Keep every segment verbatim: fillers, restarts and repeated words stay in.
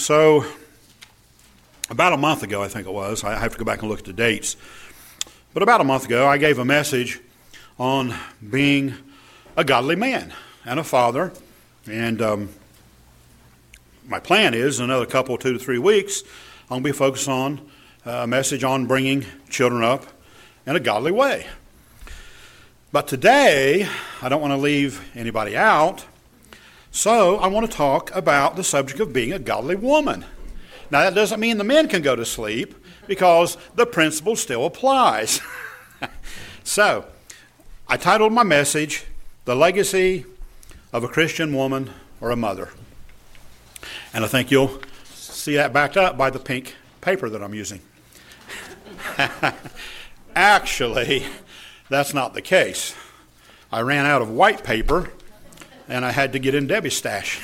So, about a month ago, I think it was, I have to go back and look at the dates, but about a month ago, I gave a message on being a godly man and a father, and um, my plan is in another couple, two to three weeks, I'm going to be focused on a message on bringing children up in a godly way. But today, I don't want to leave anybody out, so I want to talk about the subject of being a godly woman. Now, that doesn't mean the men can go to sleep, because the principle still applies. So, I titled my message, The Legacy of a Christian Woman or a Mother. And I think you'll see that backed up by the pink paper that I'm using. Actually, that's not the case. I ran out of white paper, and I had to get in Debbie's stash.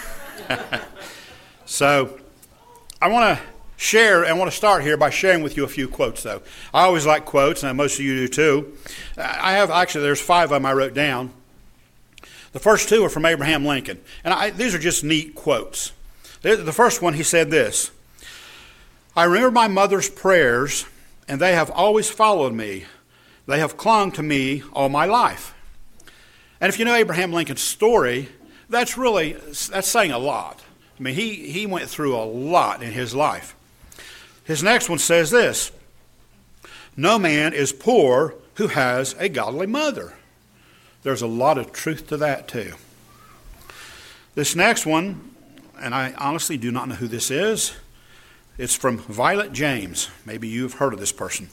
So, I want to share, I want to start here by sharing with you a few quotes, though. I always like quotes, and most of you do too. I have, actually, there's five of them I wrote down. The first two are from Abraham Lincoln, and I, these are just neat quotes. The first one, he said this: "I remember my mother's prayers, and they have always followed me. They have clung to me all my life." And if you know Abraham Lincoln's story, that's really, that's saying a lot. I mean, he, he went through a lot in his life. His next one says this: "No man is poor who has a godly mother." There's a lot of truth to that too. This next one, and I honestly do not know who this is. It's from Violet James. Maybe you've heard of this person.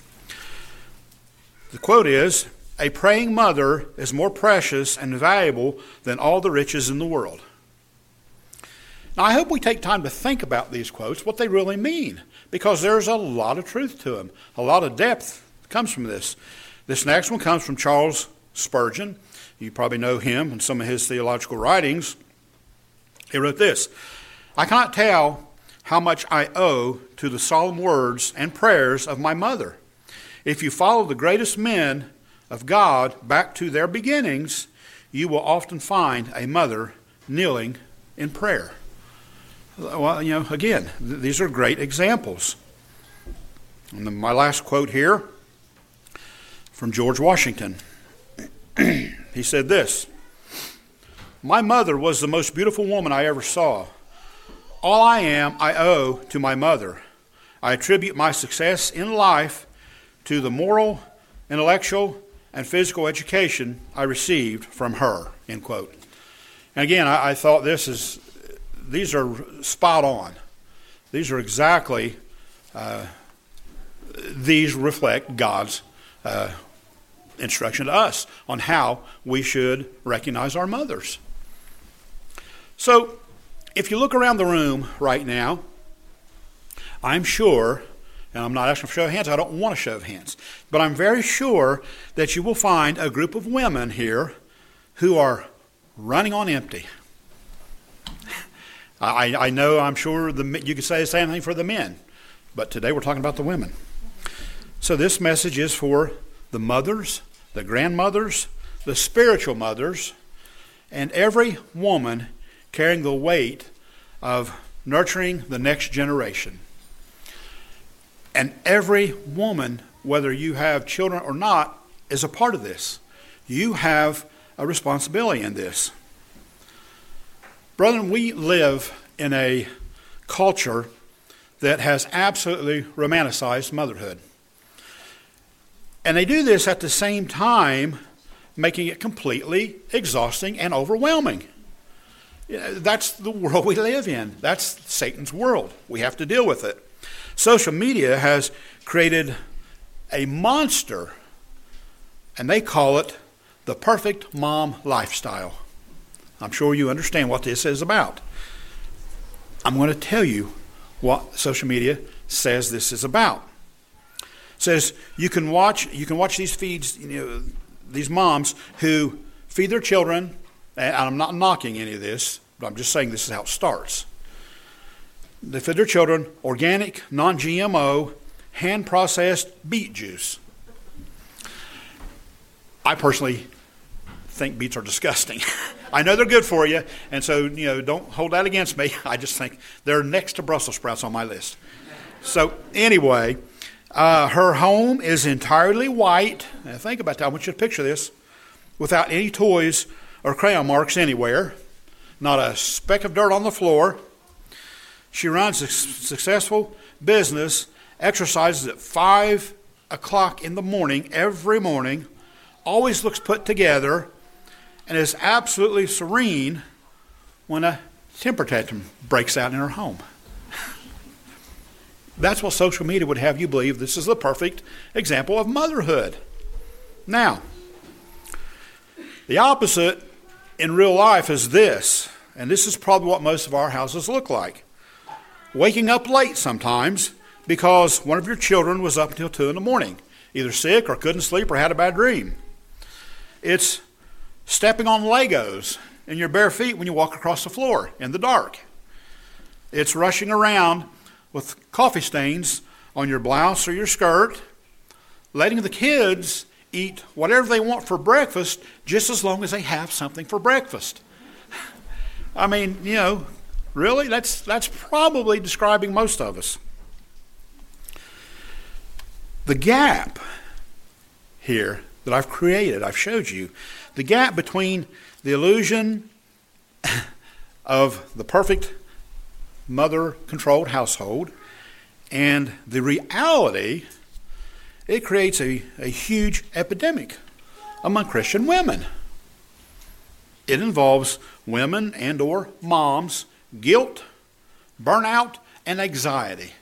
The quote is, "A praying mother is more precious and valuable than all the riches in the world." Now, I hope we take time to think about these quotes, what they really mean, because there's a lot of truth to them. A lot of depth comes from this. This next one comes from Charles Spurgeon. You probably know him and some of his theological writings. He wrote this: "I cannot tell how much I owe to the solemn words and prayers of my mother. If you follow the greatest men of God back to their beginnings, you will often find a mother kneeling in prayer." Well, you know, again, th- these are great examples. And then my last quote here from George Washington. He said this: "My mother was the most beautiful woman I ever saw. All I am, I owe to my mother. I attribute my success in life to the moral, intellectual, and physical education I received from her," end quote. And again, I, I thought this is, these are spot on. These are exactly, uh, these reflect God's uh, instruction to us on how we should recognize our mothers. So, if you look around the room right now, I'm sure, and I'm not asking for a show of hands, I don't want a show of hands, but I'm very sure that you will find a group of women here who are running on empty. I, I know, I'm sure the, you could say the same thing for the men, but today we're talking about the women. So this message is for the mothers, the grandmothers, the spiritual mothers, and every woman carrying the weight of nurturing the next generation. And every woman, whether you have children or not, is a part of this. You have a responsibility in this. Brethren, we live in a culture that has absolutely romanticized motherhood. And they do this at the same time making it completely exhausting and overwhelming. That's the world we live in. That's Satan's world. We have to deal with it. Social media has created a monster, and they call it the perfect mom lifestyle. I'm sure you understand what this is about. I'm going to tell you what social media says this is about. It says you can watch you can watch these feeds, you know, these moms who feed their children, and I'm not knocking any of this, but I'm just saying this is how it starts. They feed their children organic, non-G M O, hand-processed beet juice. I personally think beets are disgusting. I know they're good for you, and so, you know, don't hold that against me. I just think they're next to Brussels sprouts on my list. So anyway, uh, her home is entirely white. Now think about that. I want you to picture this. Without any toys or crayon marks anywhere. Not a speck of dirt on the floor. She runs a successful business, exercises at five o'clock in the morning every morning, always looks put together, and is absolutely serene when a temper tantrum breaks out in her home. That's what social media would have you believe. This is the perfect example of motherhood. Now, the opposite in real life is this, and this is probably what most of our houses look like. Waking up late sometimes because one of your children was up until two in the morning, either sick or couldn't sleep or had a bad dream. It's stepping on Legos in your bare feet when you walk across the floor in the dark. It's rushing around with coffee stains on your blouse or your skirt, letting the kids eat whatever they want for breakfast just as long as they have something for breakfast. I mean, you know, really, that's that's probably describing most of us. The gap here that I've created, I've showed you, the gap between the illusion of the perfect mother-controlled household and the reality, it creates a, a huge epidemic among Christian women. It involves women and or moms, guilt, burnout, and anxiety.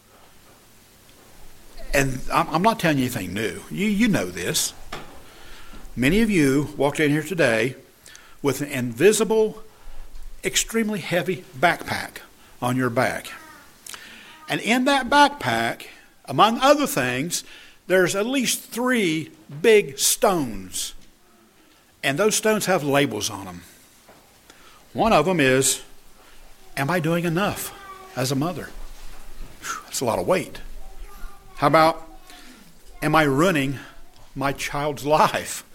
And I'm not telling you anything new. You, you know this. Many of you walked in here today with an invisible, extremely heavy backpack on your back. And in that backpack, among other things, there's at least three big stones. And those stones have labels on them. One of them is, am I doing enough as a mother? Whew, that's a lot of weight. How about, am I ruining my child's life?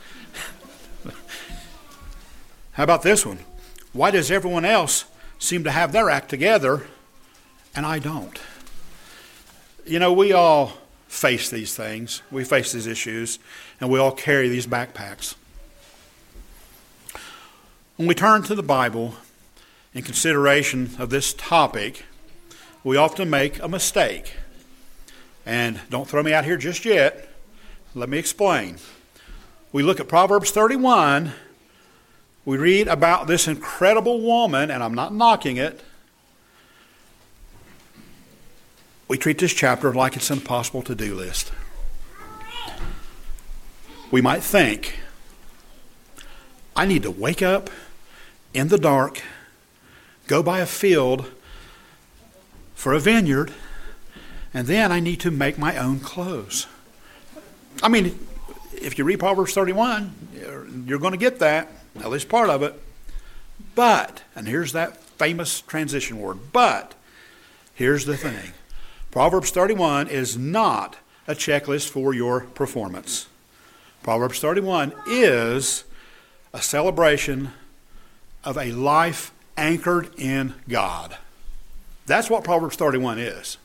How about this one? Why does everyone else seem to have their act together and I don't? You know, we all face these things. We face these issues, and we all carry these backpacks. When we turn to the Bible in consideration of this topic, we often make a mistake. And don't throw me out here just yet. Let me explain. We look at Proverbs thirty-one. We read about this incredible woman, and I'm not knocking it. We treat this chapter like it's an impossible to-do list. We might think, I need to wake up in the dark, go by a field for a vineyard, and then I need to make my own clothes. I mean, if you read Proverbs thirty-one, you're going to get that, at least part of it. But, and here's that famous transition word, but, here's the thing. Proverbs thirty-one is not a checklist for your performance. Proverbs thirty-one is a celebration of a life anchored in God. That's what Proverbs thirty-one is.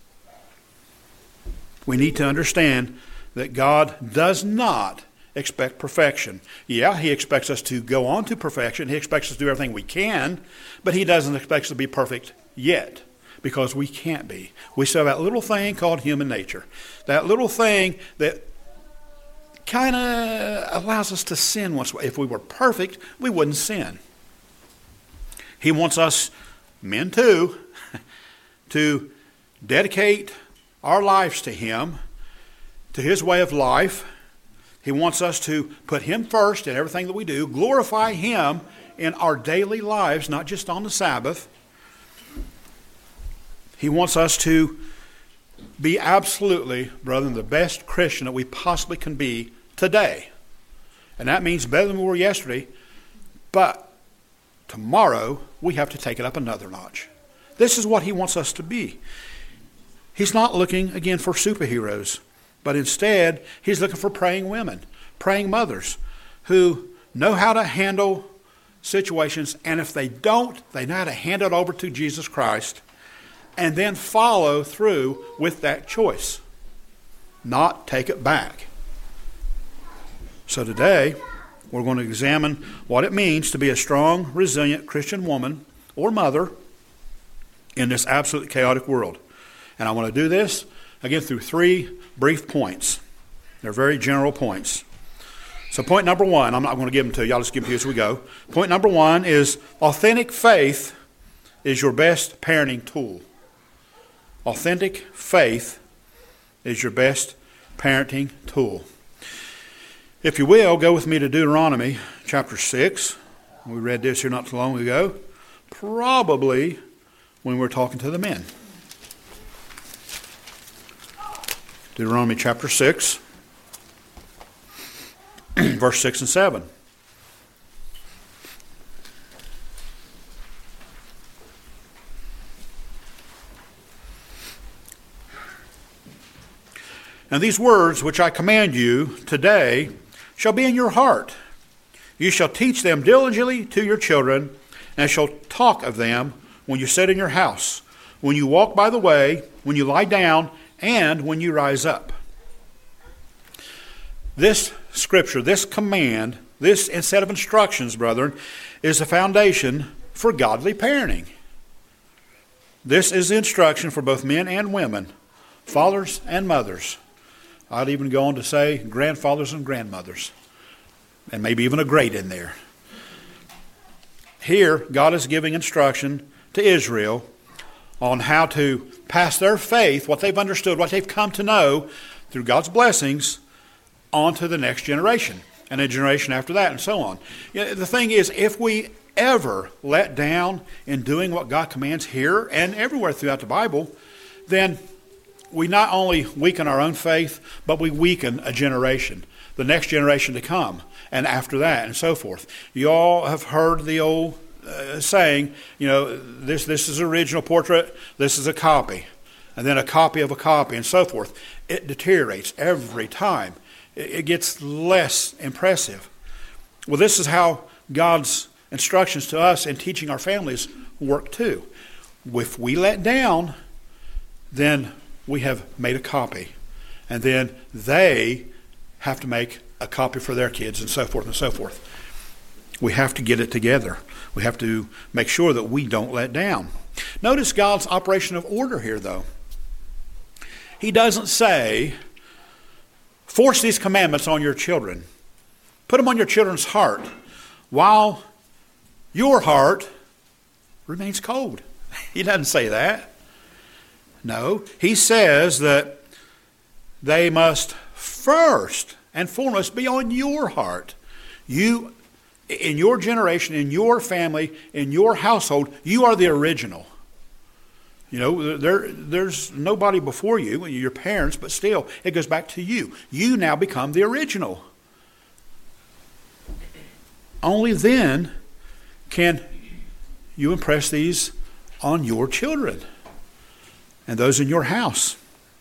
We need to understand that God does not expect perfection. Yeah, He expects us to go on to perfection. He expects us to do everything we can, but He doesn't expect us to be perfect yet, because we can't be. We still have that little thing called human nature. That little thing that kind of allows us to sin once. If we were perfect, we wouldn't sin. He wants us, men too, to dedicate our lives to Him, to His way of life. He wants us to put Him first in everything that we do, glorify Him in our daily lives, not just on the Sabbath. He wants us to be absolutely, brethren, the best Christian that we possibly can be today. And that means better than we were yesterday. But tomorrow, we have to take it up another notch. This is what He wants us to be. He's not looking, again, for superheroes. But instead, He's looking for praying women, praying mothers who know how to handle situations, and if they don't, they know how to hand it over to Jesus Christ and then follow through with that choice, not take it back. So today, we're going to examine what it means to be a strong, resilient Christian woman or mother in this absolutely chaotic world. And I want to do this, again, through three brief points. They're very general points. So point number one, I'm not going to give them to you. I'll just give them to you as we go. Point number one is authentic faith is your best parenting tool. Authentic faith is your best parenting tool. If you will, go with me to Deuteronomy chapter six. We read this here not too long ago. Probably when we were talking to the men. Deuteronomy chapter six. Verse six and seven. And these words which I command you today shall be in your heart. You shall teach them diligently to your children, and shall talk of them when you sit in your house, when you walk by the way, when you lie down, and when you rise up. This scripture, this command, this set of instructions, brethren, is the foundation for godly parenting. This is the instruction for both men and women, fathers and mothers. I'd even go on to say grandfathers and grandmothers, and maybe even a great in there. Here, God is giving instruction to Israel on how to pass their faith, what they've understood, what they've come to know through God's blessings, on to the next generation and a generation after that and so on. You know, the thing is, if we ever let down in doing what God commands here and everywhere throughout the Bible, then we not only weaken our own faith, but we weaken a generation, the next generation to come, and after that and so forth. You all have heard the old uh, saying, you know, this, this is original portrait, this is a copy, and then a copy of a copy and so forth. It deteriorates every time. It gets less impressive. Well, this is how God's instructions to us in teaching our families work too. If we let down, then we have made a copy. And then they have to make a copy for their kids and so forth and so forth. We have to get it together. We have to make sure that we don't let down. Notice God's operation of order here, though. He doesn't say, force these commandments on your children. Put them on your children's heart while your heart remains cold. He doesn't say that. No, he says that they must first and foremost be on your heart. You, in your generation, in your family, in your household, you are the original. You know, there, there's nobody before you, your parents, but still, it goes back to you. You now become the original. Only then can you impress these on your children and those in your house.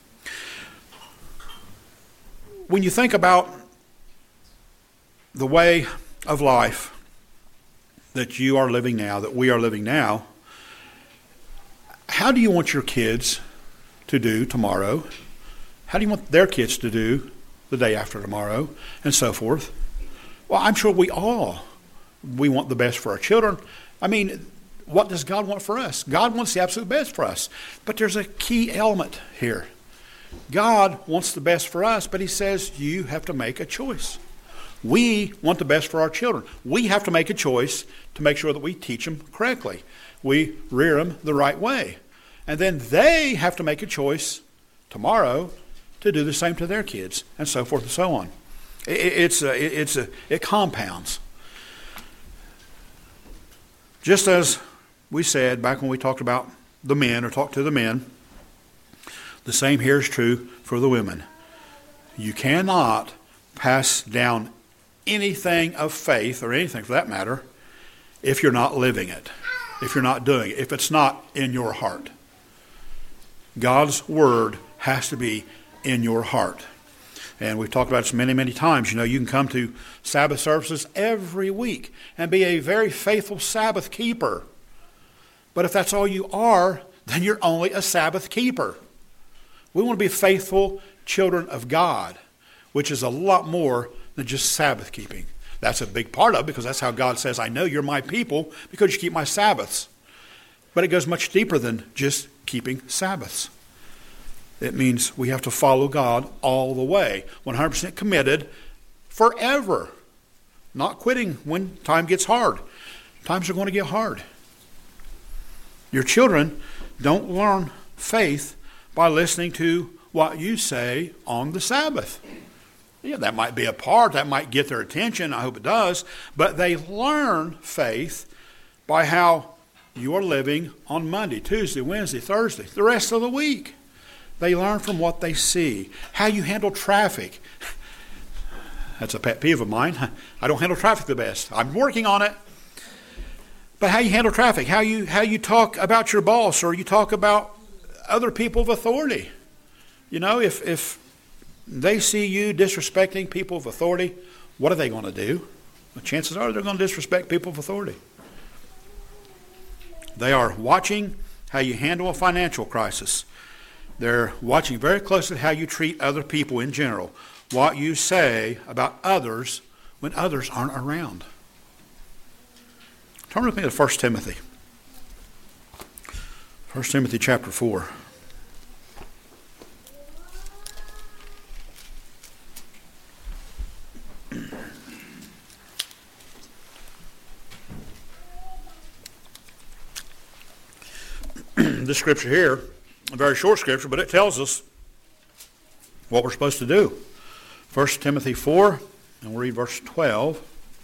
When you think about the way of life that you are living now, that we are living now, how do you want your kids to do tomorrow? How do you want their kids to do the day after tomorrow, and so forth? Well, I'm sure we all, we want the best for our children. I mean, what does God want for us? God wants the absolute best for us. But there's a key element here. God wants the best for us, but he says you have to make a choice. We want the best for our children. We have to make a choice to make sure that we teach them correctly. We rear them the right way. And then they have to make a choice tomorrow to do the same to their kids, and so forth and so on. It, it's a, it's a, it compounds. Just as we said back when we talked about the men, or talked to the men, the same here is true for the women. You cannot pass down anything of faith, or anything for that matter, if you're not living it, if you're not doing it, if it's not in your heart. God's word has to be in your heart. And we've talked about this many, many times. You know, you can come to Sabbath services every week and be a very faithful Sabbath keeper. But if that's all you are, then you're only a Sabbath keeper. We want to be faithful children of God, which is a lot more than just Sabbath keeping. That's a big part of it, because that's how God says, I know you're my people because you keep my Sabbaths. But it goes much deeper than just keeping Sabbaths. It means we have to follow God all the way, one hundred percent committed forever. Not quitting when time gets hard. Times are going to get hard. Your children don't learn faith by listening to what you say on the Sabbath. Yeah, that might be a part. That might get their attention. I hope it does. But they learn faith by how you are living on Monday, Tuesday, Wednesday, Thursday, the rest of the week. They learn from what they see. How you handle traffic. That's a pet peeve of mine. I don't handle traffic the best. I'm working on it. But how you handle traffic, how you how you talk about your boss, or you talk about other people of authority. You know, if if they see you disrespecting people of authority, what are they going to do? Well, chances are they're going to disrespect people of authority. They are watching how you handle a financial crisis. They're watching very closely how you treat other people in general, what you say about others when others aren't around. Turn with me to First Timothy. First Timothy chapter four. This scripture here, a very short scripture, but it tells us what we're supposed to do. First Timothy four, and we'll read verse twelve.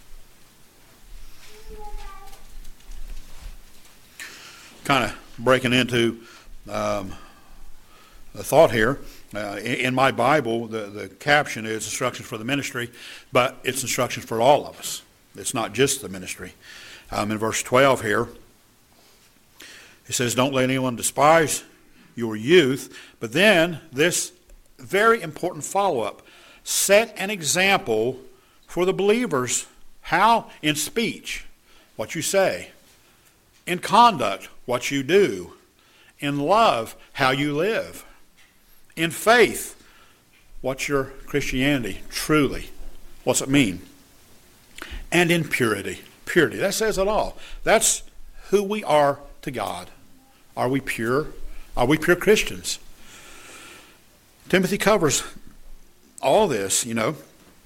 Kind of breaking into um, a thought here. Uh, in, in my Bible, the, the caption is instructions for the ministry, but it's instructions for all of us. It's not just the ministry. Um, in verse twelve here, it says, don't let anyone despise your youth. But then this very important follow-up. Set an example for the believers. How? In speech, what you say. In conduct, what you do. In love, how you live. In faith, what's your Christianity truly? What's it mean? And in purity. Purity, that says it all. That's who we are to God. Are we pure? Are we pure Christians? Timothy covers all this, you know.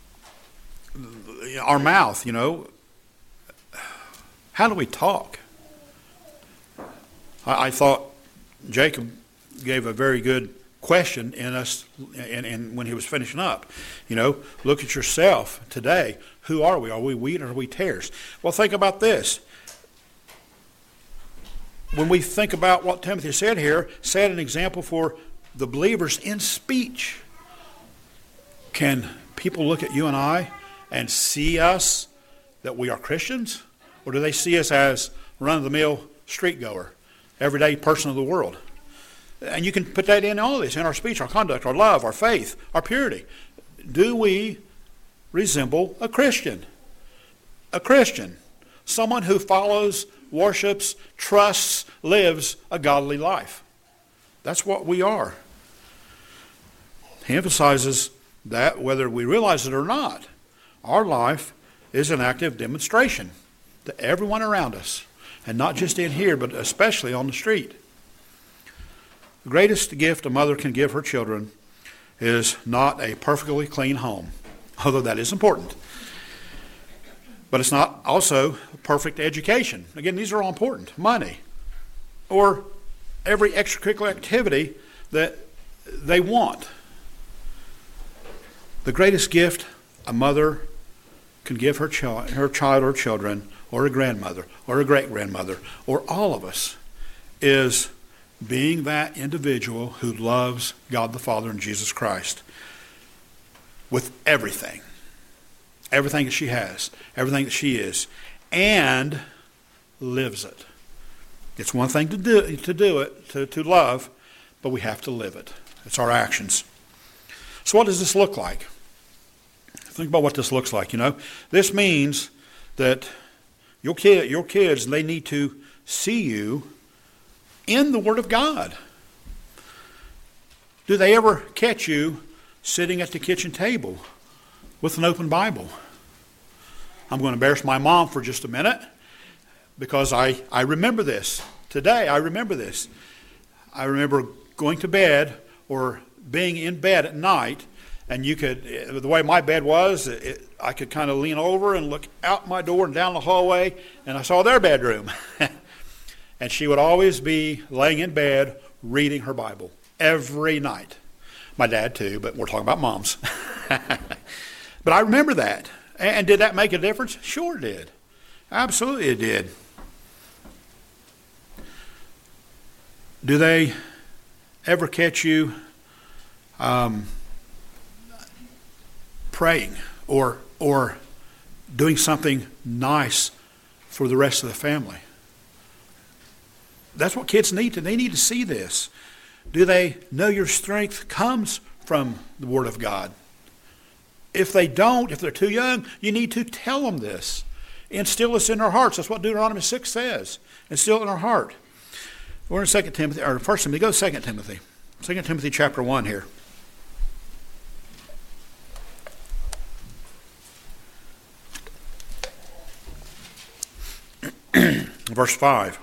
Our mouth, you know. How do we talk? I, I thought Jacob gave a very good question in us in, in, when he was finishing up. You know, look at yourself today. Who are we? Are we wheat or are we tares? Well, think about this. When we think about what Timothy said here, set an example for the believers in speech. Can people look at you and I and see us that we are Christians? Or do they see us as run-of-the-mill street goer, everyday person of the world? And you can put that in all of this, in our speech, our conduct, our love, our faith, our purity. Do we resemble a Christian? A Christian. Someone who follows, worships, trusts, lives a godly life. That's what we are. He emphasizes that whether we realize it or not, our life is an active demonstration to everyone around us. And not just in here, but especially on the street. The greatest gift a mother can give her children is not a perfectly clean home, although that is important. But it's not also perfect education. Again, these are all important. Money. Or every extracurricular activity that they want. The greatest gift a mother can give her child, her child or children, or a grandmother, or a great-grandmother, or all of us, is being that individual who loves God the Father and Jesus Christ with everything. Everything that she has, everything that she is, and lives it. It's one thing to do to do it, to, to love, but we have to live it. It's our actions. So what does this look like? Think about what this looks like, you know. This means that your kid, your kids, they need to see you in the Word of God. Do they ever catch you sitting at the kitchen table with an open Bible? I'm going to embarrass my mom for just a minute because I, I remember this. Today, I remember this. I remember going to bed or being in bed at night, and you could, the way my bed was, it, I could kind of lean over and look out my door and down the hallway, and I saw their bedroom. And she would always be laying in bed reading her Bible every night. My dad too, but we're talking about moms. But I remember that. And did that make a difference? Sure it did. Absolutely it did. Do they ever catch you um, praying or or doing something nice for the rest of the family? That's what kids need to. They need to see this. Do they know your strength comes from the Word of God? If they don't, if they're too young, you need to tell them this. Instill this in their hearts. That's what Deuteronomy six says. Instill it in our heart. We're in Second Timothy, or First Timothy. Go to Second Timothy. Second Timothy chapter one here. Verse five.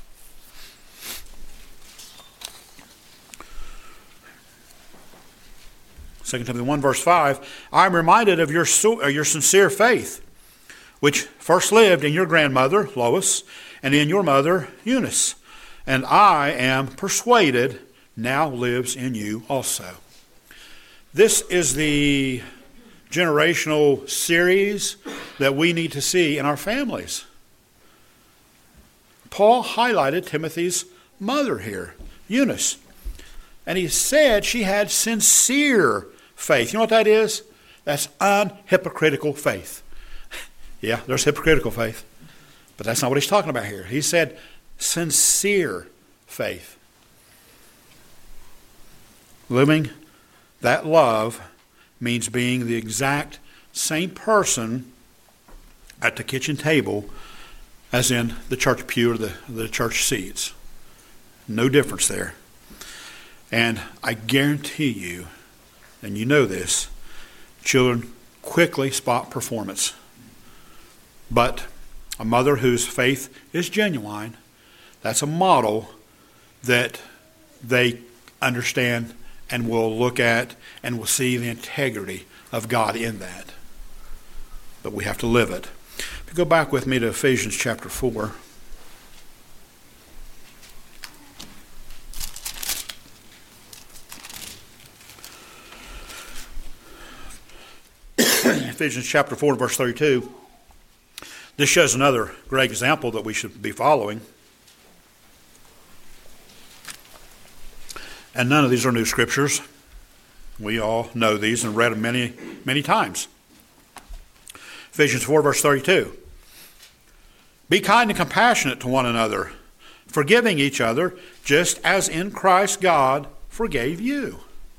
Second Timothy one, verse five. I am reminded of your, so, uh, your sincere faith, which first lived in your grandmother, Lois, and in your mother, Eunice. And I am persuaded now lives in you also. This is the generational series that we need to see in our families. Paul highlighted Timothy's mother here, Eunice. And he said she had sincere faith. You know what that is? That's unhypocritical faith. Yeah, there's hypocritical faith. But that's not what he's talking about here. He said sincere faith. Living that love means being the exact same person at the kitchen table as in the church pew or the, the church seats. No difference there. And I guarantee you, and you know this, children quickly spot performance. But a mother whose faith is genuine, that's a model that they understand and will look at and will see the integrity of God in that. But we have to live it. If you go back with me to Ephesians chapter four. Ephesians chapter four, verse thirty-two. This shows another great example that we should be following. And none of these are new scriptures. We all know these and read them many, many times. Ephesians four, verse thirty-two. Be kind and compassionate to one another, forgiving each other, just as in Christ God forgave you.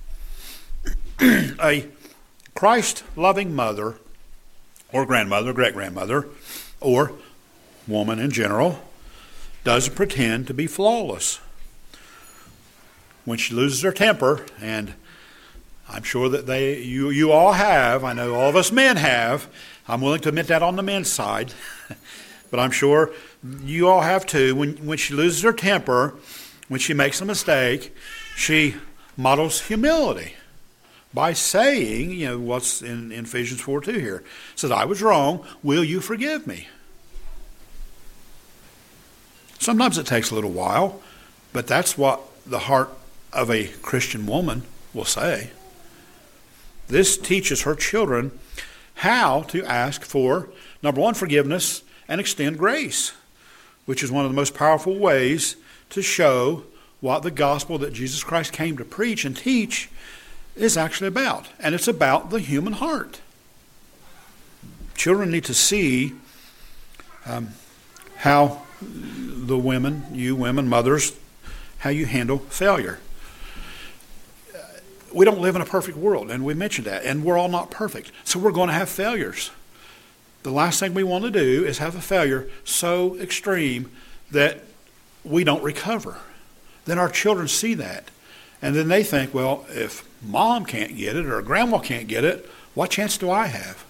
A Christ-loving mother or grandmother, great-grandmother, or woman in general, doesn't pretend to be flawless. When she loses her temper, and I'm sure that they, you, you all have, I know all of us men have, I'm willing to admit that on the men's side, but I'm sure you all have too. When, when she loses her temper, when she makes a mistake, she models humility by saying, you know, what's in, in Ephesians four two here. It says, I was wrong, will you forgive me? Sometimes it takes a little while, but that's what the heart of a Christian woman will say. This teaches her children how to ask for, number one, forgiveness and extend grace, which is one of the most powerful ways to show what the gospel that Jesus Christ came to preach and teach is actually about. And it's about the human heart. Children need to see um, how the women, you women, mothers, how you handle failure. we don't live in a perfect world, and we mentioned that, and we're all not perfect. So we're going to have failures. The last thing we want to do is have a failure so extreme that we don't recover. Then our children see that, and then they think, well, if mom can't get it or grandma can't get it, what chance do I have?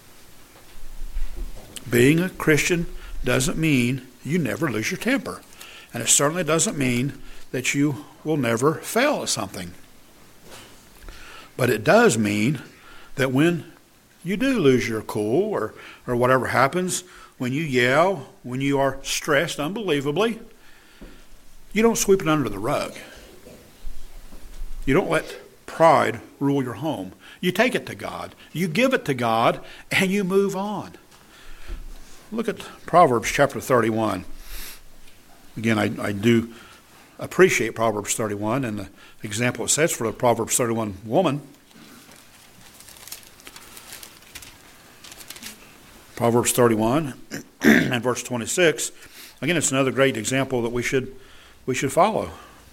Being a Christian doesn't mean you never lose your temper, and it certainly doesn't mean that you will never fail at something. But it does mean that when you do lose your cool or, or whatever happens, when you yell, when you are stressed unbelievably, you don't sweep it under the rug. You don't let pride rule your home. You take it to God. You give it to God, and you move on. Look at Proverbs chapter thirty-one. Again, I, I do appreciate Proverbs thirty-one and the example it sets for the Proverbs thirty-one woman. Proverbs thirty-one and verse twenty-six. Again, it's another great example that we should we should follow.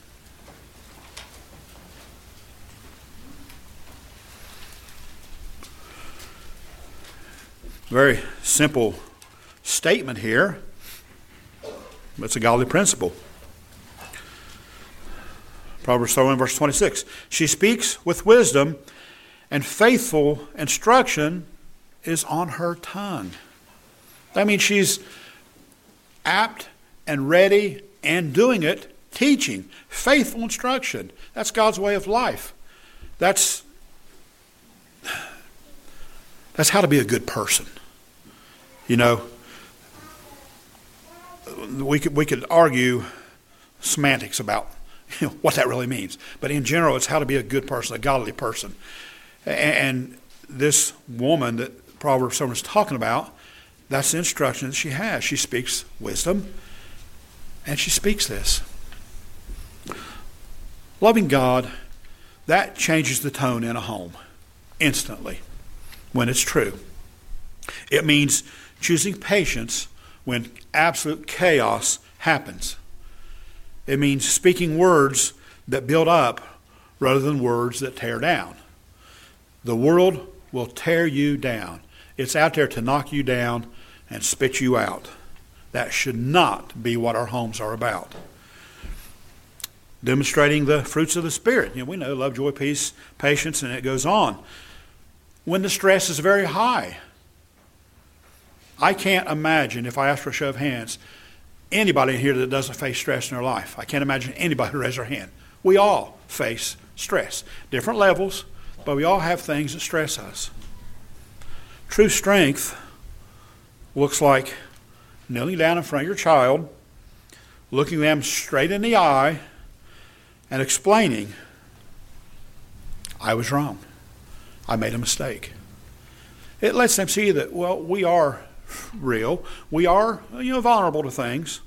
Very simple statement here, but it's a godly principle. Proverbs thirty-one, verse twenty-six. She speaks with wisdom, and faithful instruction is on her tongue. That means she's apt and ready and doing it, teaching. Faithful instruction. That's God's way of life. That's, that's how to be a good person. You know, we could, we could argue semantics about you know, what that really means. But in general, it's how to be a good person, a godly person. And this woman that Proverbs seven is talking about, that's the instruction that she has. She speaks wisdom, and she speaks this. Loving God, that changes the tone in a home instantly when it's true. It means choosing patience when absolute chaos happens. It means speaking words that build up rather than words that tear down. The world will tear you down. It's out there to knock you down and spit you out. That should not be what our homes are about. Demonstrating the fruits of the Spirit. You know, we know love, joy, peace, patience, and it goes on. When the stress is very high, I can't imagine, if I ask for a show of hands, anybody in here that doesn't face stress in their life. I can't imagine anybody who raises their hand. We all face stress. Different levels, but we all have things that stress us. True strength looks like kneeling down in front of your child, looking them straight in the eye, and explaining, I was wrong. I made a mistake. It lets them see that, well, we are real. We are, you know, vulnerable to things.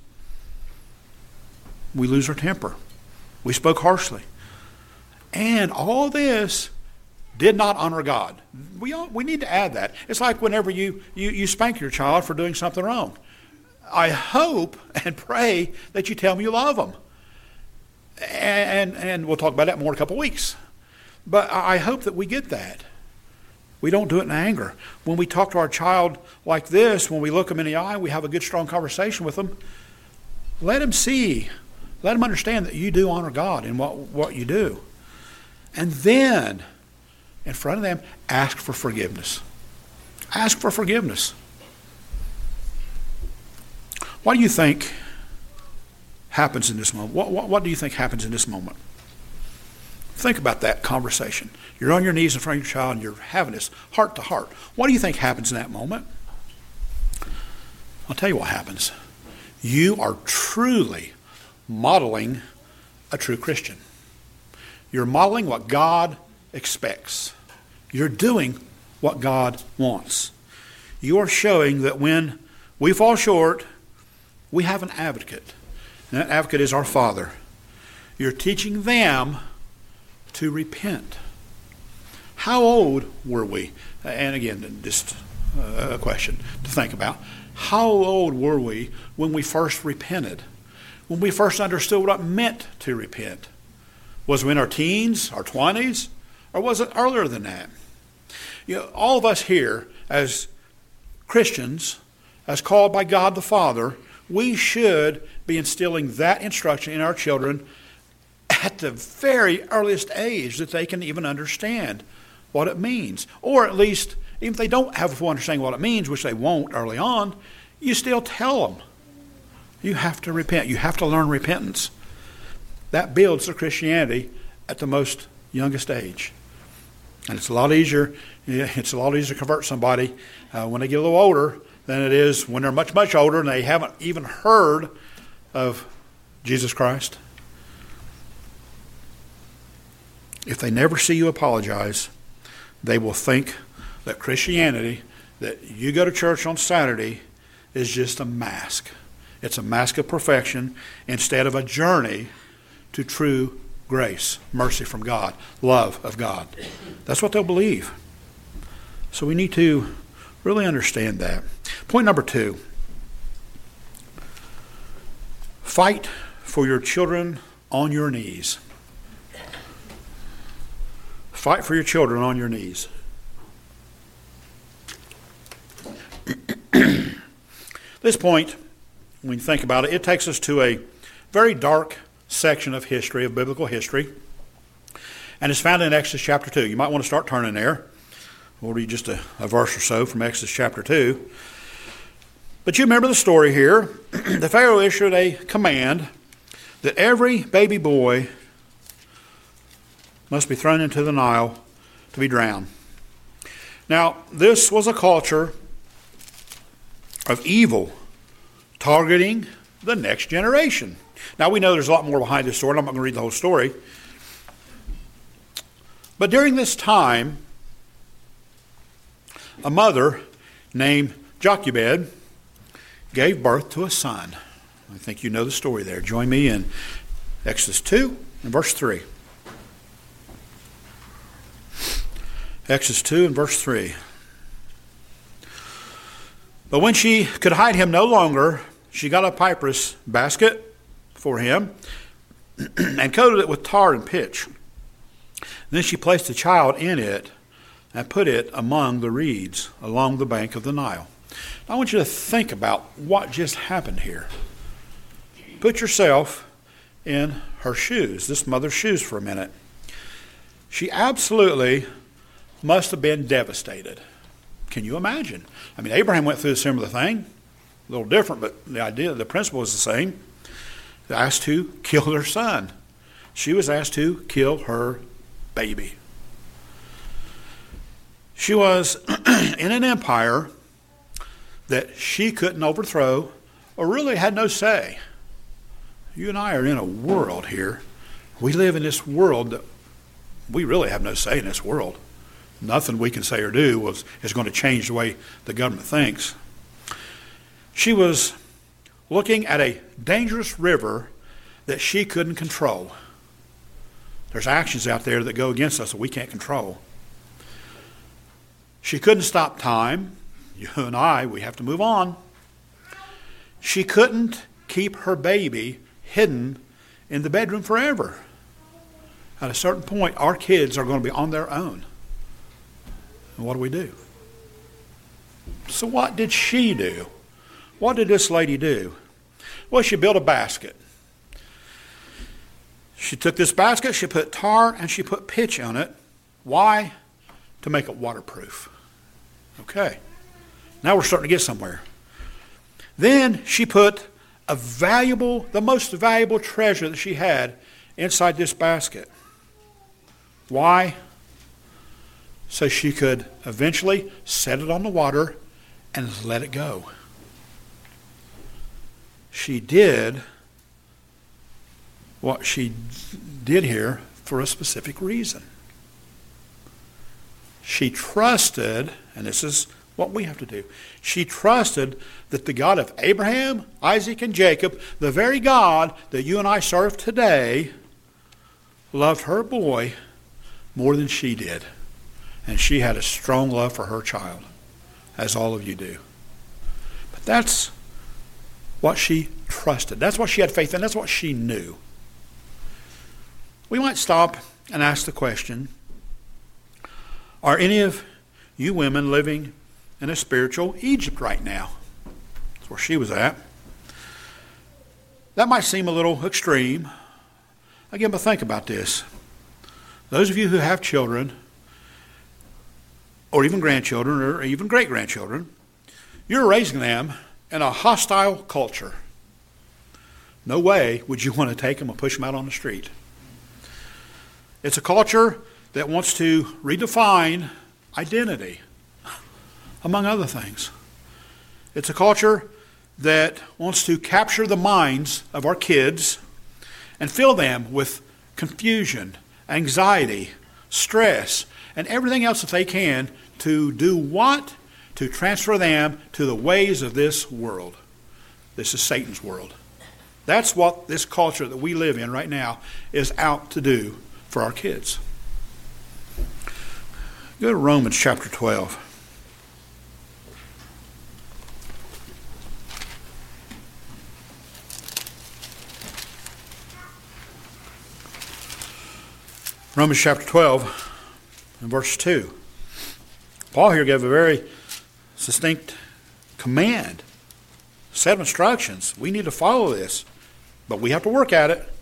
We lose our temper. We spoke harshly. And all this did not honor God. We all, we need to add that. It's like whenever you, you, you spank your child for doing something wrong. I hope and pray that you tell them you love them. And, and we'll talk about that more in a couple of weeks. But I hope that we get that. We don't do it in anger. When we talk to our child like this, when we look them in the eye, we have a good, strong conversation with them. Let them see, let them understand that you do honor God in what, what you do. And then, in front of them, ask for forgiveness. Ask for forgiveness. What do you think happens in this moment? What, what, what do you think happens in this moment? Think about that conversation. You're on your knees in front of your child and you're having this heart to heart. What do you think happens in that moment? I'll tell you what happens. You are truly modeling a true Christian. You're modeling what God expects. You're doing what God wants. You are showing that when we fall short, we have an advocate. And that advocate is our Father. You're teaching them to repent. How old were we? And again, just a question to think about. How old were we when we first repented? When we first understood what it meant to repent? Was we in our teens, our twenties, Or was it earlier than that? You know, all of us here as Christians, as called by God the Father, we should be instilling that instruction in our children at the very earliest age that they can even understand what it means. Or at least, even if they don't have a full understanding what it means, which they won't early on, you still tell them. You have to repent. You have to learn repentance. That builds their Christianity at the most youngest age. And it's a lot easier, it's a lot easier to convert somebody uh, when they get a little older than it is when they're much, much older and they haven't even heard of Jesus Christ. If they never see you apologize, they will think that Christianity, that you go to church on Saturday, is just a mask. It's a mask of perfection instead of a journey to true grace, mercy from God, love of God. That's what they'll believe. So we need to really understand that. Point number two. Fight for your children on your knees. Fight for your children on your knees. This point, when you think about it, it takes us to a very dark section of history, of biblical history. And it's found in Exodus chapter two. You might want to start turning there. We'll read just a, a verse or so from Exodus chapter two. But you remember the story here. The Pharaoh issued a command that every baby boy must be thrown into the Nile to be drowned. Now, this was a culture of evil targeting the next generation. Now, we know there's a lot more behind this story. I'm not going to read the whole story. But during this time, a mother named Jochebed gave birth to a son. I think you know the story there. Join me in Exodus two and verse three. Exodus two and verse three. But when she could hide him no longer, she got a papyrus basket for him and coated it with tar and pitch. Then she placed the child in it and put it among the reeds along the bank of the Nile. Now, I want you to think about what just happened here. Put yourself in her shoes, this mother's shoes, for a minute. She absolutely must have been devastated. Can you imagine? I mean, Abraham went through a similar thing. A little different, but the idea, the principle is the same. They asked to kill their son. She was asked to kill her baby. She was in an empire that she couldn't overthrow or really had no say. You and I are in a world here. We live in this world that we really have no say in this world. Nothing we can say or do was, is going to change the way the government thinks. She was looking at a dangerous river that she couldn't control. There's actions out there that go against us that we can't control. She couldn't stop time. You and I, we have to move on. She couldn't keep her baby hidden in the bedroom forever. At a certain point, our kids are going to be on their own. And what do we do? So what did she do? What did this lady do? Well, she built a basket. She took this basket, she put tar, and she put pitch on it. Why? To make it waterproof. Okay. Now we're starting to get somewhere. Then she put a valuable, the most valuable treasure that she had inside this basket. Why? So she could eventually set it on the water and let it go. She did what she did here for a specific reason. She trusted, and this is what we have to do, she trusted that the God of Abraham, Isaac, and Jacob, the very God that you and I serve today, loved her boy more than she did. And she had a strong love for her child, as all of you do. But that's what she trusted. That's what she had faith in. That's what she knew. We might stop and ask the question, Are any of you women living in a spiritual Egypt right now? That's where she was at. That might seem a little extreme. Again, but think about this. Those of you who have children, or even grandchildren, or even great-grandchildren, you're raising them in a hostile culture. No way would you want to take them and push them out on the street. It's a culture that wants to redefine identity, among other things. It's a culture that wants to capture the minds of our kids and fill them with confusion, anxiety, stress, and everything else that they can to do what? To transfer them to the ways of this world. This is Satan's world. That's what this culture that we live in right now is out to do for our kids. Go to Romans chapter twelve. Romans chapter twelve and verse two. Paul here gave a very succinct command, set of instructions. We need to follow this, but we have to work at it.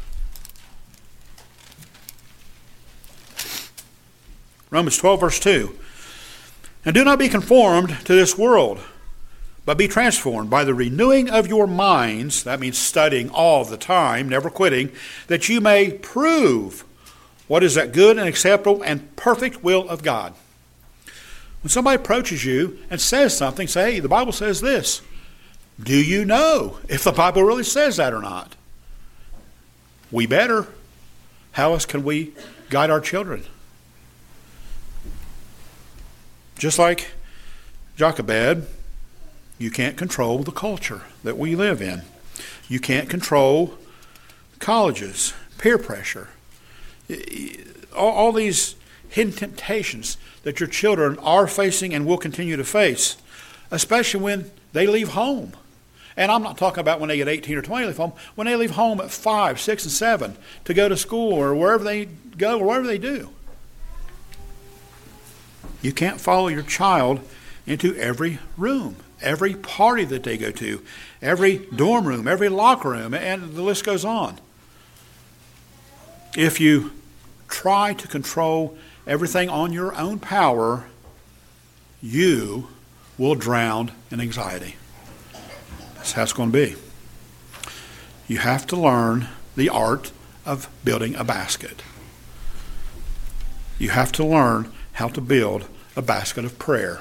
Romans twelve verse two. And do not be conformed to this world, but be transformed by the renewing of your minds. That means studying all the time, never quitting, that you may prove what is that good and acceptable and perfect will of God. When somebody approaches you and says something, say, hey, the Bible says this. Do you know if the Bible really says that or not? We better. How else can we guide our children? Just like Jochebed, you can't control the culture that we live in. You can't control colleges, peer pressure, all, all these hidden temptations that your children are facing and will continue to face, especially when they leave home. And I'm not talking about when they get eighteen or twenty, leave home. When they leave home at five, six, and seven to go to school or wherever they go or whatever they do. You can't follow your child into every room, every party that they go to, every dorm room, every locker room, and the list goes on. If you try to control everything on your own power, you will drown in anxiety. That's how it's going to be. You have to learn the art of building a basket. You have to learn how to build a basket of prayer.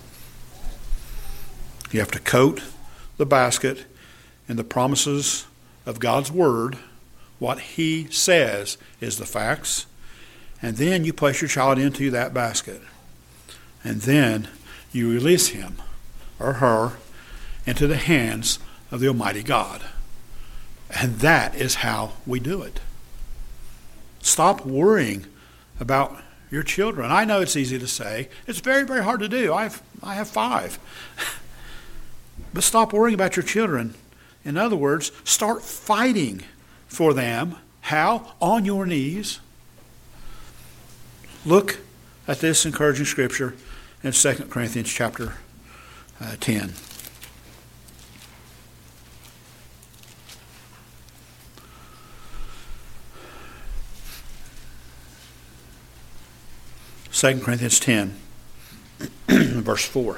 You have to coat the basket in the promises of God's Word, what He says is the facts, and then you place your child into that basket. And then you release him or her into the hands of the Almighty God. And that is how we do it. Stop worrying about your children. I know it's easy to say. It's very, very hard to do. I have, I have five. But stop worrying about your children. In other words, start fighting for them. How? On your knees. Look at this encouraging scripture in Second Corinthians chapter uh, ten. Second Corinthians ten, verse four.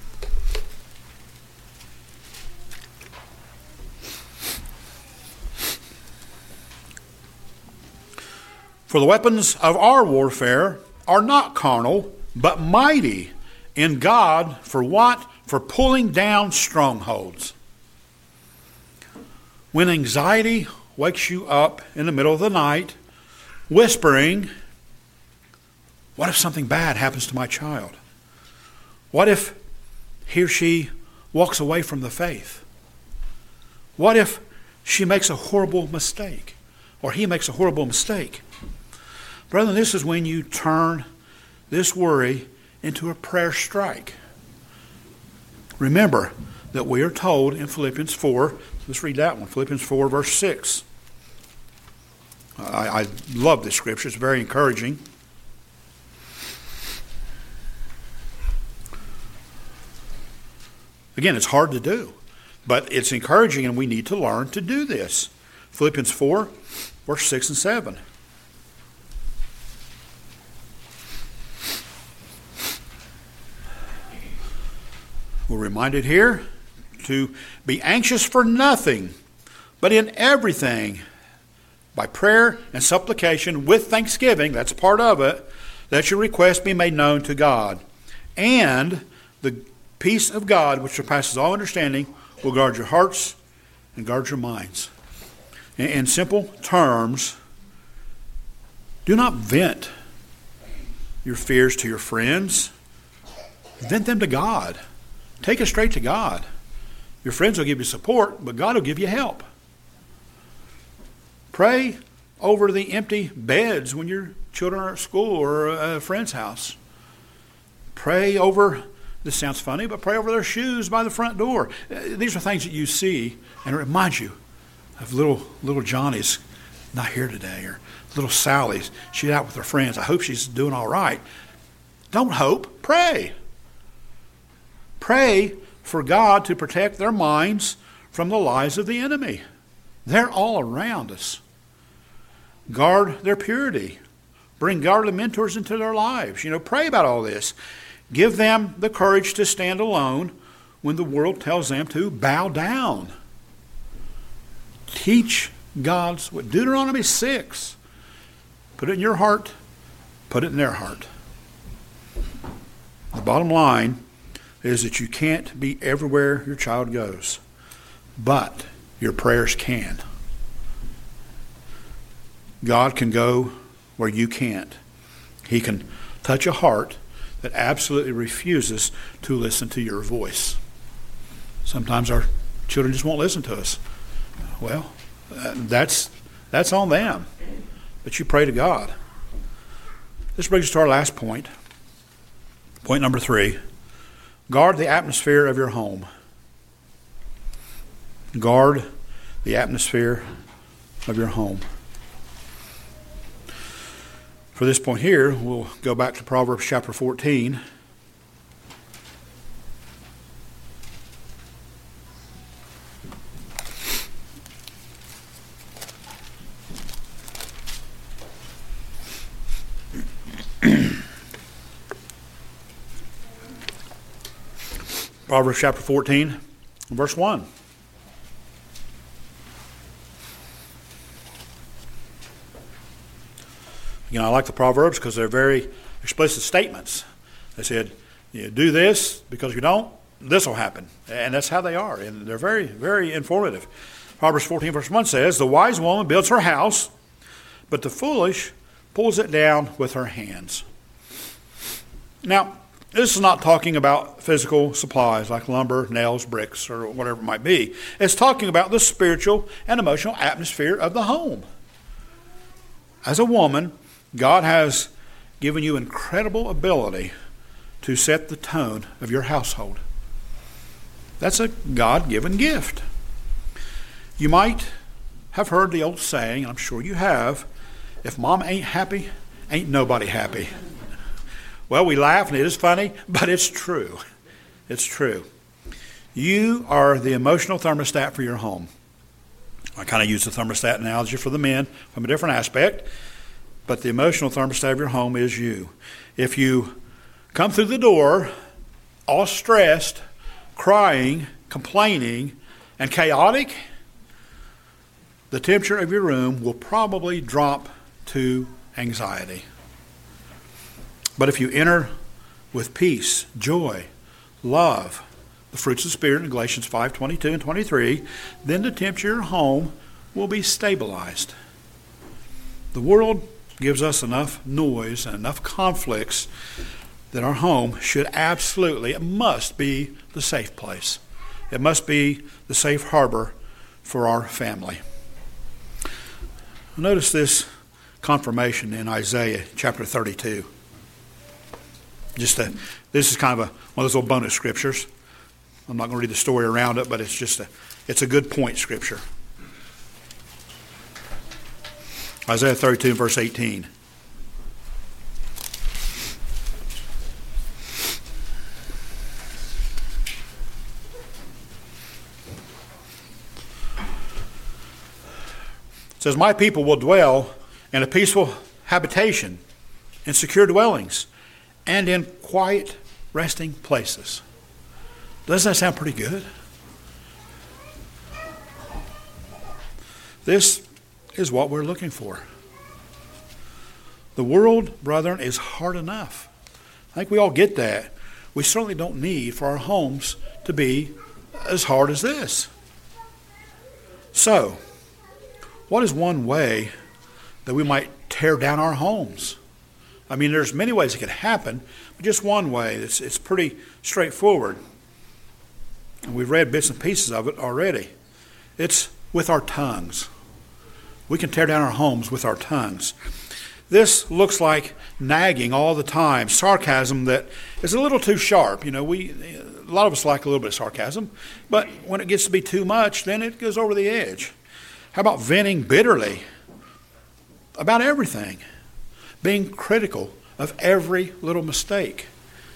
For the weapons of our warfare are not carnal, but mighty in God for what? For pulling down strongholds. When anxiety wakes you up in the middle of the night, whispering, what if something bad happens to my child? What if he or she walks away from the faith? What if she makes a horrible mistake? Or he makes a horrible mistake? Brethren, this is when you turn this worry into a prayer strike. Remember that we are told in Philippians four, let's read that one, Philippians four, verse six. I, I love this scripture. It's very encouraging. Again, it's hard to do, but it's encouraging, and we need to learn to do this. Philippians four, verse six and seven. We're reminded here to be anxious for nothing, but in everything, by prayer and supplication with thanksgiving, that's part of it, let your requests be made known to God. And the peace of God, which surpasses all understanding, will guard your hearts and guard your minds. In, in simple terms, do not vent your fears to your friends. Vent them to God. Take it straight to God. Your friends will give you support, but God will give you help. Pray over the empty beds when your children are at school or a friend's house. Pray over, this sounds funny, but pray over their shoes by the front door. These are things that you see, and it reminds you of little little Johnny's not here today, or little Sally's, she's out with her friends. I hope she's doing all right. Don't hope, pray. Pray for God to protect their minds from the lies of the enemy. They're all around us. Guard their purity. Bring godly mentors into their lives. You know, pray about all this. Give them the courage to stand alone when the world tells them to bow down. Teach God's what Deuteronomy six. Put it in your heart. Put it in their heart. The bottom line is that you can't be everywhere your child goes, but your prayers can. God can go where you can't. He can touch a heart that absolutely refuses to listen to your voice. Sometimes our children just won't listen to us. Well, uh, that's that's on them. But you pray to God. This brings us to our last point. Point number three. Guard the atmosphere of your home. Guard the atmosphere of your home. For this point here, we'll go back to Proverbs chapter fourteen. Proverbs chapter fourteen, verse one. You know, I like the Proverbs because they're very explicit statements. They said, you do this, because if you don't, this will happen. And that's how they are. And they're very, very informative. Proverbs fourteen, verse one says, the wise woman builds her house, but the foolish pulls it down with her hands. Now, this is not talking about physical supplies like lumber, nails, bricks, or whatever it might be. It's talking about the spiritual and emotional atmosphere of the home. As a woman, God has given you incredible ability to set the tone of your household. That's a God-given gift. You might have heard the old saying, and I'm sure you have, if mom ain't happy, ain't nobody happy. Well, we laugh and it is funny, but it's true. It's true. You are the emotional thermostat for your home. I kind of use the thermostat analogy for the men from a different aspect, but the emotional thermostat of your home is you. If you come through the door all stressed, crying, complaining, and chaotic, the temperature of your room will probably drop to anxiety. But if you enter with peace, joy, love, the fruits of the Spirit in Galatians five, twenty-two and twenty-three, then the temperature of your home will be stabilized. The world gives us enough noise and enough conflicts that our home should absolutely, it must be the safe place. It must be the safe harbor for our family. Notice this confirmation in Isaiah chapter thirty-two. Just a, this is kind of a, one of those little bonus scriptures. I'm not going to read the story around it, but it's just a, it's a good point scripture. Isaiah thirty-two, verse eighteen. says, my people will dwell in a peaceful habitation, in secure dwellings, and in quiet resting places. Doesn't that sound pretty good? This is what we're looking for. The world, brethren, is hard enough. I think we all get that. We certainly don't need for our homes to be as hard as this. So, what is one way that we might tear down our homes? I mean, there's many ways it could happen, but just one way. It's, it's pretty straightforward. And we've read bits and pieces of it already. It's with our tongues. We can tear down our homes with our tongues. This looks like nagging all the time, sarcasm that is a little too sharp. You know, we a lot of us like a little bit of sarcasm, but when it gets to be too much, then it goes over the edge. How about venting bitterly about everything? Being critical of every little mistake.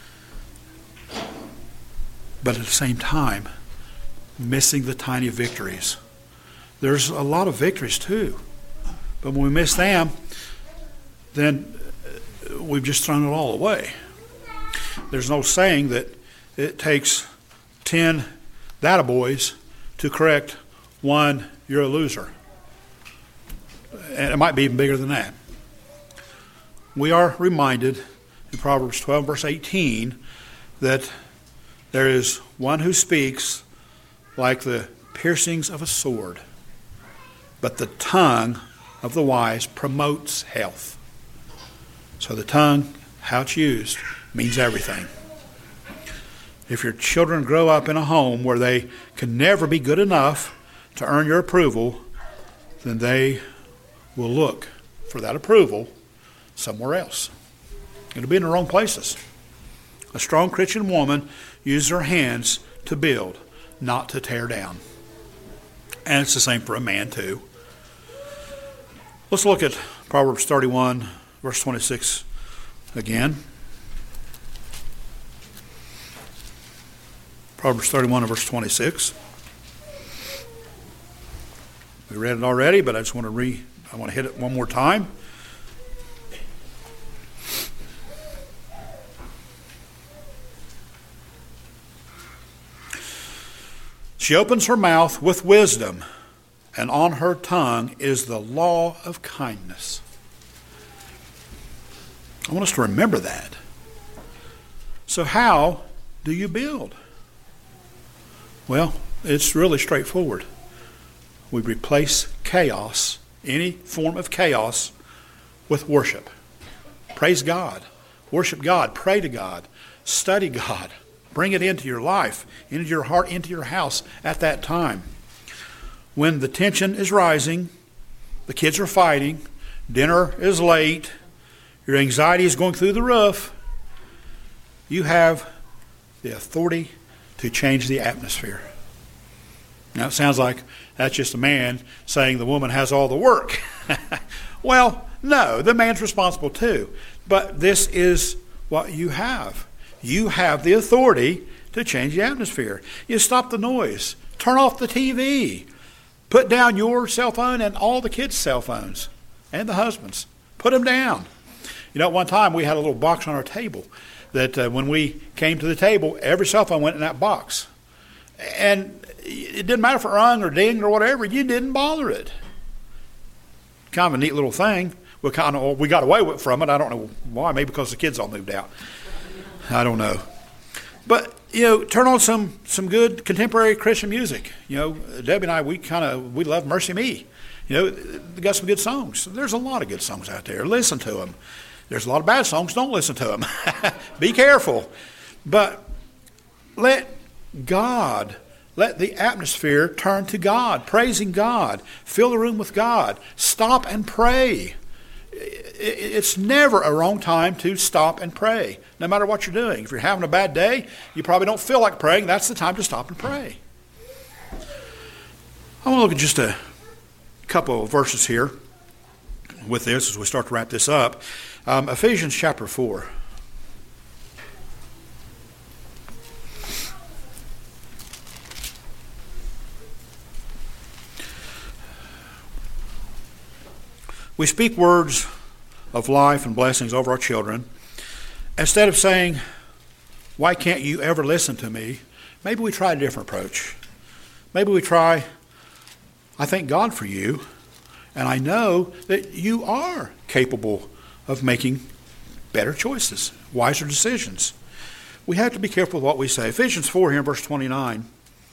But at the same time, missing the tiny victories. There's a lot of victories too. But when we miss them, then we've just thrown it all away. There's no saying that it takes ten data boys to correct one you're a loser. And it might be even bigger than that. We are reminded in Proverbs twelve, verse eighteen, that there is one who speaks like the piercings of a sword, but the tongue of the wise promotes health. So the tongue, how it's used, means everything. If your children grow up in a home where they can never be good enough to earn your approval, then they will look for that approval somewhere else. It'll be in the wrong places. A strong Christian woman uses her hands to build, not to tear down. And it's the same for a man too. Let's look at Proverbs thirty-one, verse twenty-six again. Proverbs thirty-one, verse twenty-six. We read it already, but I just want to re I want to hit it one more time. She opens her mouth with wisdom, and on her tongue is the law of kindness. I want us to remember that. So how do you build? Well, it's really straightforward. We replace chaos, any form of chaos, with worship. Praise God. Worship God. Pray to God. Study God. Bring it into your life, into your heart, into your house at that time. When the tension is rising, the kids are fighting, dinner is late, your anxiety is going through the roof, you have the authority to change the atmosphere. Now it sounds like that's just a man saying the woman has all the work. Well, no, the man's responsible too. But this is what you have. You have the authority to change the atmosphere. You stop the noise. Turn off the T V. Put down your cell phone and all the kids' cell phones and the husbands. Put them down. You know, at one time we had a little box on our table that uh, when we came to the table, every cell phone went in that box. And it didn't matter if it rung or dinged or whatever. You didn't bother it. Kind of a neat little thing. We kind of we got away with from it. I don't know why. Maybe because the kids all moved out. I don't know. But, you know, turn on some, some good contemporary Christian music. You know, Debbie and I, we kind of, we love Mercy Me. You know, they got some good songs. There's a lot of good songs out there. Listen to them. There's a lot of bad songs. Don't listen to them. Be careful. But let God, let the atmosphere turn to God, praising God. Fill the room with God. Stop and pray. It's never a wrong time to stop and pray, no matter what you're doing. If you're having a bad day, you probably don't feel like praying. That's the time to stop and pray. I want to look at just a couple of verses here with this as we start to wrap this up. Um, Ephesians chapter four. We speak words of life and blessings over our children. Instead of saying, why can't you ever listen to me? Maybe we try a different approach. Maybe we try, I thank God for you, and I know that you are capable of making better choices, wiser decisions. We have to be careful with what we say. Ephesians four here in verse twenty-nine,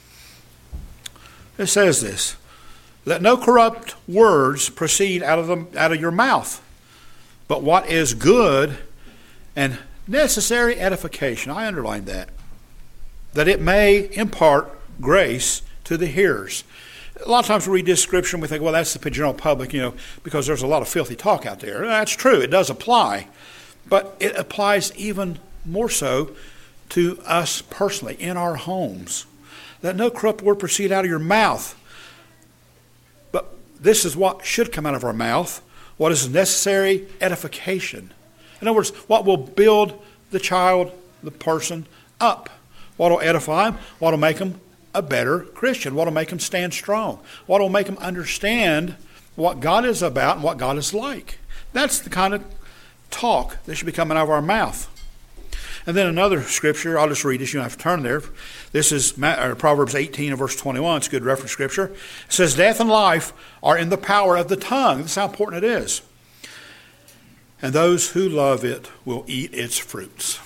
it says this, let no corrupt words proceed out of the, out of your mouth, but what is good and necessary edification. I underlined that. That it may impart grace to the hearers. A lot of times we read this scripture and we think, well, that's the general public, you know, because there's a lot of filthy talk out there. That's true. It does apply. But it applies even more so to us personally, in our homes. Let no corrupt word proceed out of your mouth. But this is what should come out of our mouth. What is necessary edification. In other words, what will build the child, the person, up. What will edify him? What will make him a better Christian? What will make him stand strong? What will make him understand what God is about and what God is like? That's the kind of talk that should be coming out of our mouth. And then another scripture, I'll just read this. You don't have to turn there. This is Proverbs eighteen and verse twenty-one. It's a good reference scripture. It says, death and life are in the power of the tongue. This is how important it is. And those who love it will eat its fruits.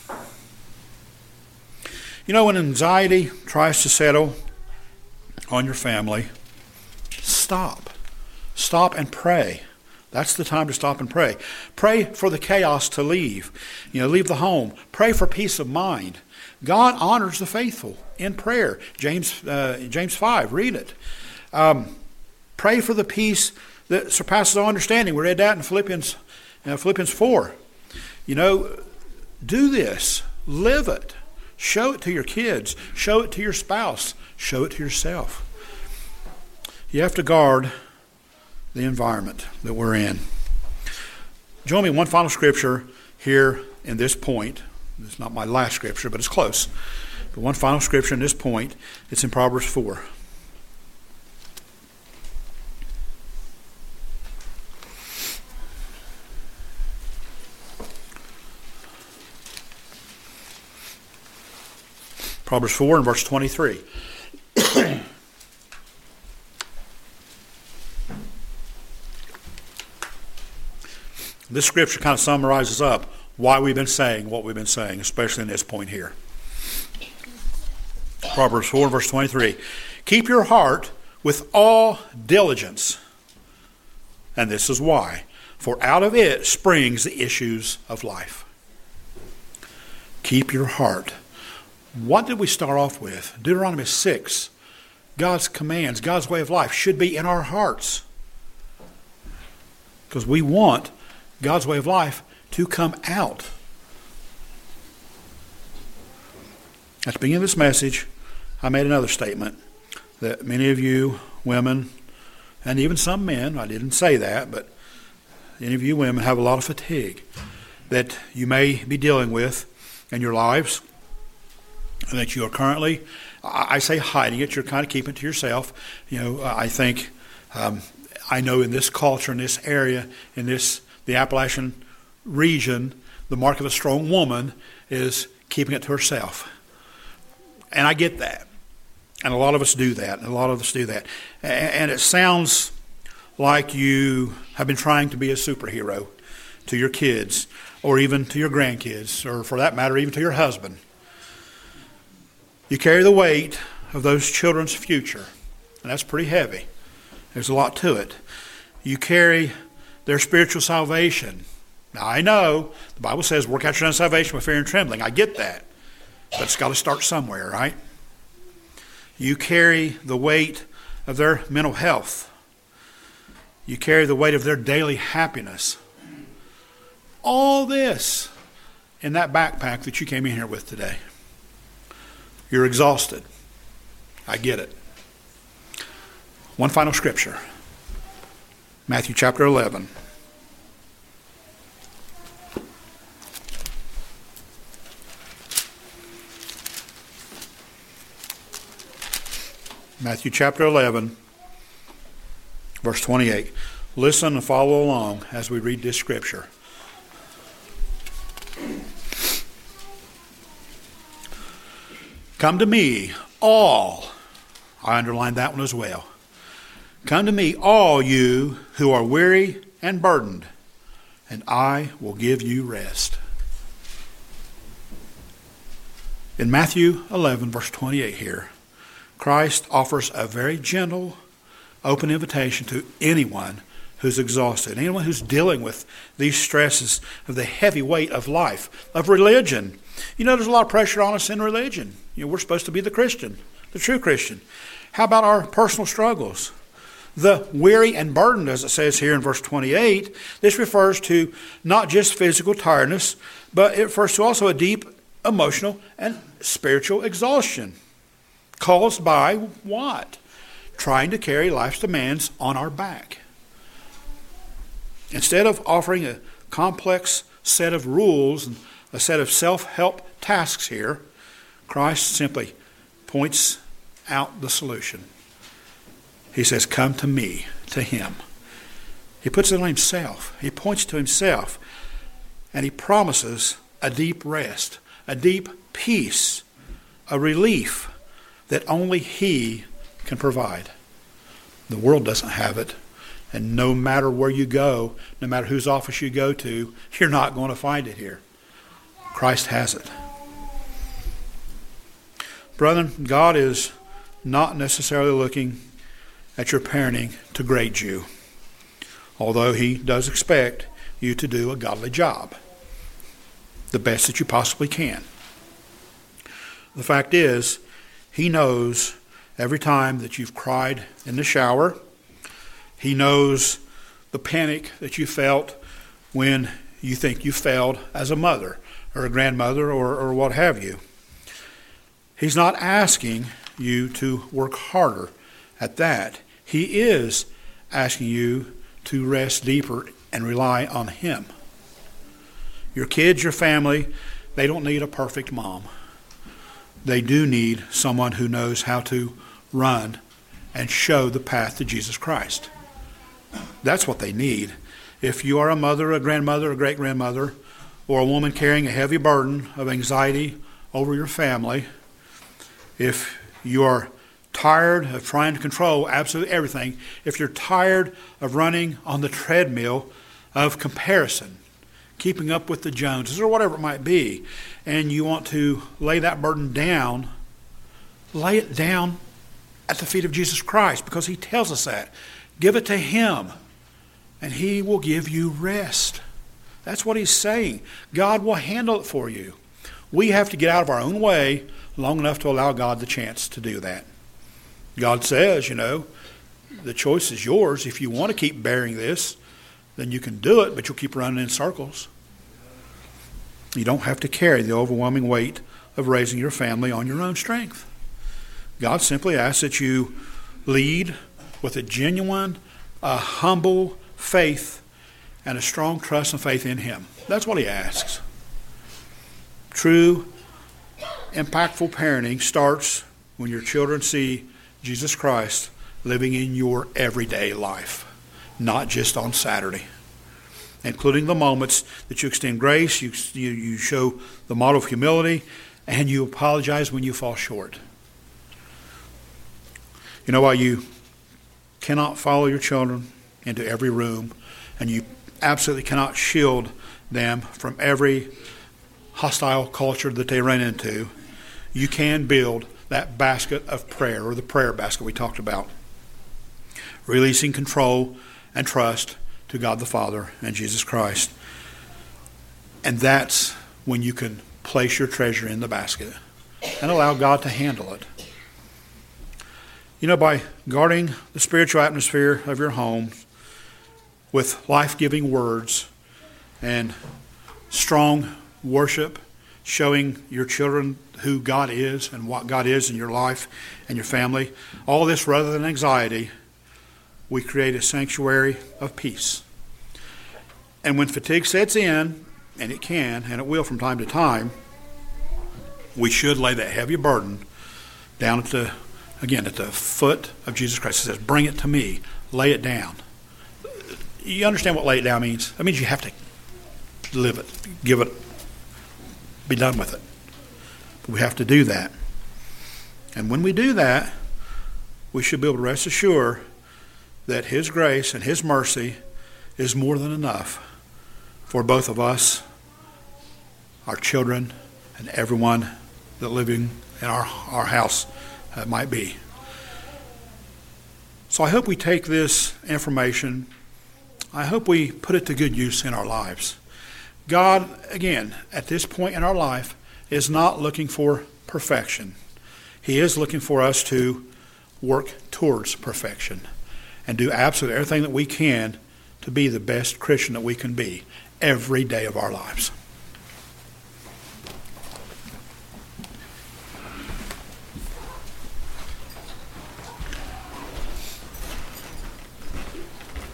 You know, when anxiety tries to settle on your family, stop. Stop and pray. That's the time to stop and pray. Pray for the chaos to leave. You know, leave the home. Pray for peace of mind. God honors the faithful in prayer. James uh, James five, read it. Um, pray for the peace that surpasses all understanding. We read that in Philippians, uh, Philippians four. You know, do this. Live it. Show it to your kids. Show it to your spouse. Show it to yourself. You have to guard the environment that we're in. Join me in one final scripture here in this point. It's not my last scripture, but it's close. But one final scripture in this point. It's in Proverbs four. Proverbs four and verse twenty-three. This scripture kind of summarizes up why we've been saying what we've been saying, especially in this point here. Proverbs four, verse twenty-three. Keep your heart with all diligence. And this is why. For out of it springs the issues of life. Keep your heart. What did we start off with? Deuteronomy six. God's commands, God's way of life should be in our hearts. Because we want God's way of life to come out. At the beginning of this message, I made another statement that many of you women, and even some men, I didn't say that, but any of you women have a lot of fatigue that you may be dealing with in your lives, and that you are currently, I say hiding it, you're kind of keeping it to yourself. You know, I think, um, I know in this culture, in this area, in this the Appalachian region, the mark of a strong woman is keeping it to herself. And I get that. And a lot of us do that. And a lot of us do that. And it sounds like you have been trying to be a superhero to your kids, or even to your grandkids, or for that matter, even to your husband. You carry the weight of those children's future. And that's pretty heavy. There's a lot to it. You carry their spiritual salvation. Now, I know the Bible says work out your own salvation with fear and trembling. I get that. But it's got to start somewhere, right? You carry the weight of their mental health. You carry the weight of their daily happiness. All this in that backpack that you came in here with today. You're exhausted. I get it. One final scripture. Matthew chapter eleven. Matthew chapter eleven, verse twenty-eight. Listen and follow along as we read this scripture. Come to me, all. I underlined that one as well. Come to me, all you who are weary and burdened, and I will give you rest. In Matthew eleven, verse twenty-eight here, Christ offers a very gentle, open invitation to anyone who's exhausted, anyone who's dealing with these stresses of the heavy weight of life, of religion. You know, there's a lot of pressure on us in religion. You know, we're supposed to be the Christian, the true Christian. How about our personal struggles? The weary and burdened, as it says here in verse twenty-eight, this refers to not just physical tiredness, but it refers to also a deep emotional and spiritual exhaustion caused by what? Trying to carry life's demands on our back. Instead of offering a complex set of rules and a set of self-help tasks here, Christ simply points out the solution. He says, come to me, to him. He puts it on himself. He points to himself. And he promises a deep rest, a deep peace, a relief that only he can provide. The world doesn't have it. And no matter where you go, no matter whose office you go to, you're not going to find it here. Christ has it. Brethren, God is not necessarily looking at your parenting to grade you, although he does expect you to do a godly job, the best that you possibly can. The fact is, he knows every time that you've cried in the shower. He knows the panic that you felt when you think you failed as a mother or a grandmother or, or what have you. He's not asking you to work harder at that. He is asking you to rest deeper and rely on him. Your kids, your family, they don't need a perfect mom. They do need someone who knows how to run and show the path to Jesus Christ. That's what they need. If you are a mother, a grandmother, a great-grandmother, or a woman carrying a heavy burden of anxiety over your family, if you are tired of trying to control absolutely everything, if you're tired of running on the treadmill of comparison, keeping up with the Joneses or whatever it might be, and you want to lay that burden down, lay it down at the feet of Jesus Christ, because he tells us that. Give it to him, and he will give you rest. That's what he's saying. God will handle it for you. We have to get out of our own way long enough to allow God the chance to do that. God says, you know, the choice is yours. If you want to keep bearing this, then you can do it, but you'll keep running in circles. You don't have to carry the overwhelming weight of raising your family on your own strength. God simply asks that you lead with a genuine, a humble faith and a strong trust and faith in him. That's what he asks. True, impactful parenting starts when your children see Jesus Christ living in your everyday life, not just on Saturday. Including the moments that you extend grace, you, you, you show the model of humility, and you apologize when you fall short. You know why you cannot follow your children into every room, and you absolutely cannot shield them from every hostile culture that they run into? You can build that basket of prayer, or the prayer basket we talked about. Releasing control and trust to God the Father and Jesus Christ. And that's when you can place your treasure in the basket and allow God to handle it. You know, by guarding the spiritual atmosphere of your home with life-giving words and strong worship, showing your children who God is and what God is in your life and your family, all this rather than anxiety, we create a sanctuary of peace. And when fatigue sets in, and it can, and it will from time to time, we should lay that heavy burden down at the, again, at the foot of Jesus Christ. It says, bring it to me. Lay it down. you understand what lay it down means? That means you have to live it, give it, be done with it. We have to do that. And when we do that, we should be able to rest assured that His grace and His mercy is more than enough for both of us, our children, and everyone that living in our, our house uh, might be. So I hope we take this information, I hope we put it to good use in our lives. God, again, at this point in our life, is not looking for perfection. He is looking for us to work towards perfection and do absolutely everything that we can to be the best Christian that we can be every day of our lives.